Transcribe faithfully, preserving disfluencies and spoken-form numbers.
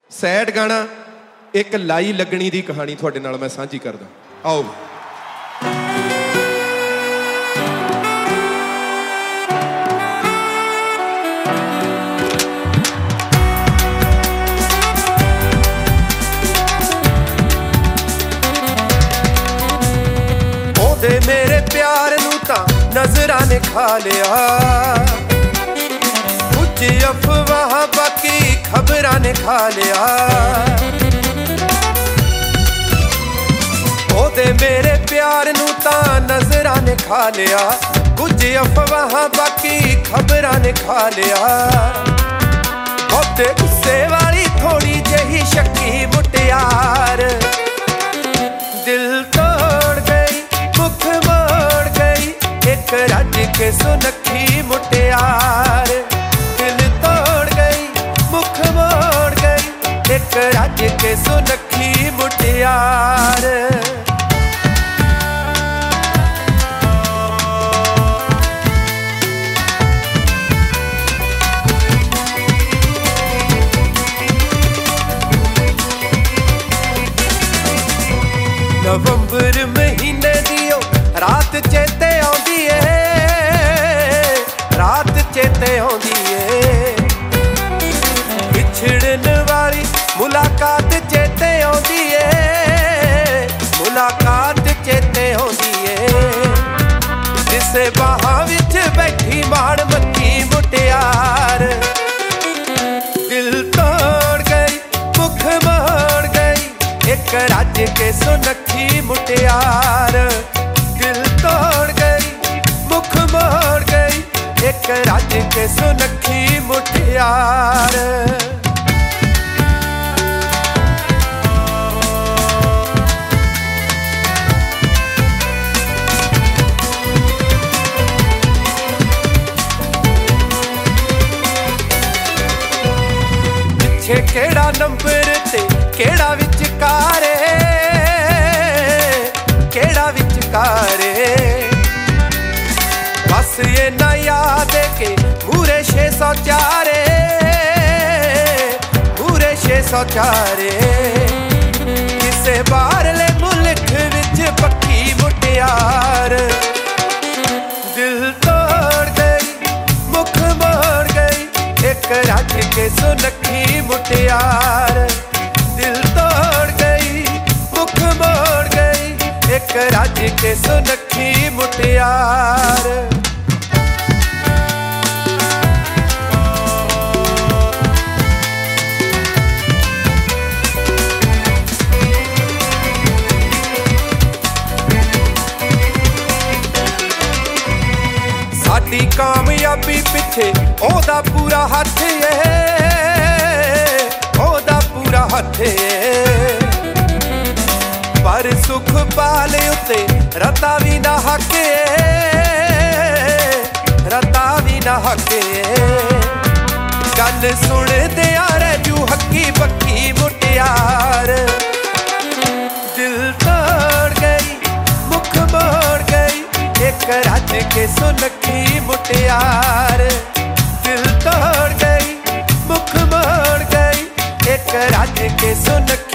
Sad गाना एक लाई लगनी दी कहानी तुहाडे नाल मैं साझी करदा। आओ ओदे मेरे प्यार नू तां नजरां ने खा लिया, कुछ अफवाह बाकी खबरां ने खा लिया। ओदे मेरे प्यार नू तां नजरां ने खा लिया, कुछ अफवाह बाकी खबरां ने खा लिया। बहुते गुस्से वाली थोड़ी जही शक्की मुटियार, दिल तोड़ गई मुख मोड़ गई एक रज के सुनखी मुटियार। दिल तोड़ गई मुख मोड़ गई एक रज के सुनखी मुटियार। नवंबर महीने दियो रात चेते आउंदी है, रात चेते आउंदी है। विछड़न वाली मुलाकात चेते आउंदी है, मुलाकात चेते आउंदी है। जिसे बाहां विच बैठी माड़ मक्की मुटियार, दिल तोड़ गई मुख मोड़ गई एक रज के सुनखी मुटियार। दिल तोड़ गई मुख मोड़ गई एक रज के सुनखी मुटियार। पिछे केड़ा नंबर ते केड़ा विचकारे, केड़ा विचकारे। बस ये ना याद के पूरे छे सौ चारे, पूरे छे सौ चारे। किसे बाहरले मुल्क विच पक्की मुटियार, दिल तोड़ गई मुख मोड़ गई एक रज के सुनखी मुटियार। दिल तोड़ गई मुख मोड़ गई एक रज के सुनखी मुटियार। साडी कामयाबी पिछे ओदा पूरा हथ है, ओदा पूरा हथ है। पर सुख पाले उते रता भी ना हक है, रता भी ना हक है। गल सुन दे रजू हक्की पक्की मुटियार, दिल तोड़ गई मुख मोड़ गई एक रज के सुनखी मुटियार। दिल तोड़ गई मुख मोड़ गई एक रज के सुनखी